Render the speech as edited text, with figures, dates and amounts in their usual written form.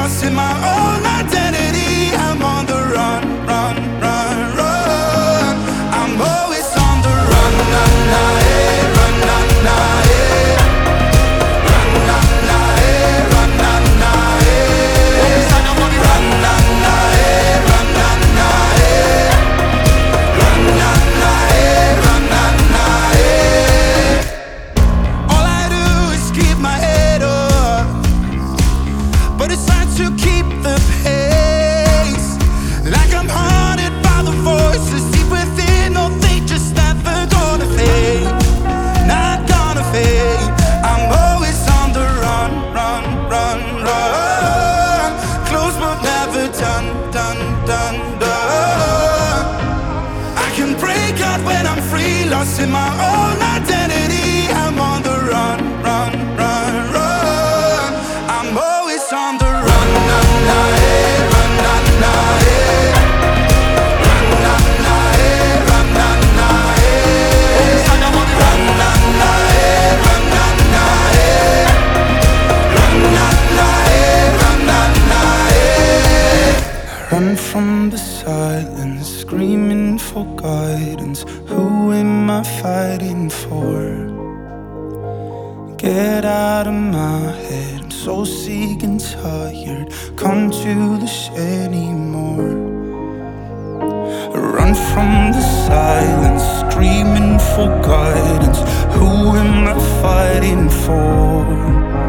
lost in my own identity. I'm on the run, run, run, run. I'm always on the run, na na, eh, run, na na, eh. Run, na na, eh, run, na na, eh. Run, na na, eh, run, na na, eh. Run, na na, eh, run, na na, eh. All I do is keep my head up, but it's hard to keep the pace. Like I'm haunted by the voices deep within. No, they just never gonna fade, not gonna fade. I'm always on the run, run, run, run. Close but never done, done, done, done. I can break out when I'm free, lost in my own identity. I'm on the run, run, run, run. I'm always on the run, na na, eh, run, na na, eh. Run, na na, eh, run, na na, eh. Run, na na, eh, run, na na, eh. Run, na na, eh, run, na na, eh. Run from the silence, screaming for guidance. Who am I fighting for? Get out of my head, I'm so sick and tired. Come to this anymore. Run from the silence, screaming for guidance. Who am I fighting for?